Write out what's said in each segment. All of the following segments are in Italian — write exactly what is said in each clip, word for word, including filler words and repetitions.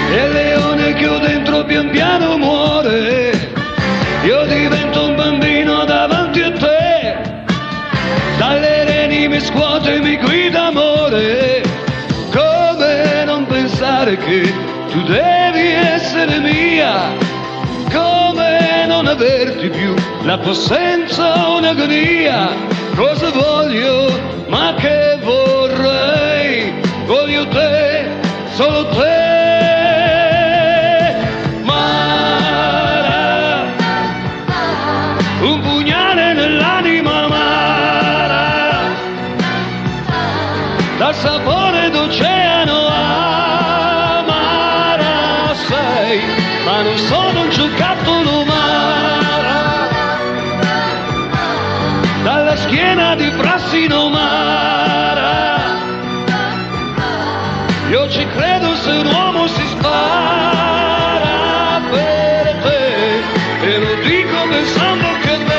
E il leone che ho dentro pian piano muore. Io divento un bambino davanti a te, dalle reni mi scuote e mi guida amore. Come non pensare che tu devi essere mia? Come non averti più la possenza o un'agonia? Cosa voglio, ma che vorrei? Voglio te, solo te. Mara, un pugnale nell'anima amara, dal sapore d'oceano amara sei, ma non sono un giocattolo Mara, dalla schiena di Frassino Mara. Io ci credo se un uomo si spara per te, e lo dico pensando che me.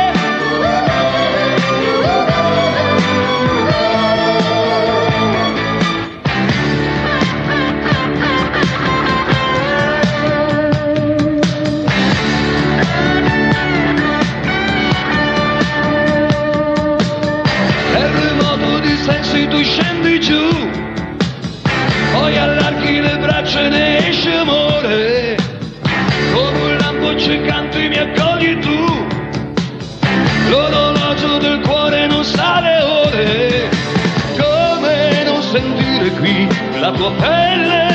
Tu scendi giù, poi allarghi le braccia e ne esce amore, come un lampo accecante mi accogli tu, l'orologio del cuore non sa le ore, come non sentire qui la tua pelle